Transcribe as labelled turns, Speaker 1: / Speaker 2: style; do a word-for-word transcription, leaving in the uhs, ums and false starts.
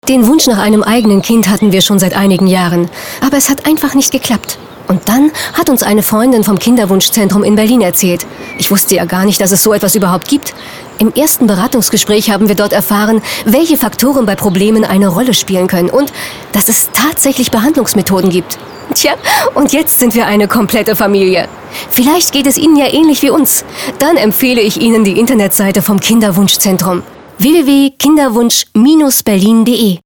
Speaker 1: Den Wunsch nach einem eigenen Kind hatten wir schon seit einigen Jahren, aber es hat einfach nicht geklappt. Und dann hat uns eine Freundin vom Kinderwunschzentrum in Berlin erzählt. Ich wusste ja gar nicht, dass es so etwas überhaupt gibt. Im ersten Beratungsgespräch haben wir dort erfahren, welche Faktoren bei Problemen eine Rolle spielen können und dass es tatsächlich Behandlungsmethoden gibt. Tja, und jetzt sind wir eine komplette Familie. Vielleicht geht es Ihnen ja ähnlich wie uns. Dann empfehle ich Ihnen die Internetseite vom Kinderwunschzentrum w w w punkt kinderwunsch Bindestrich berlin punkt de.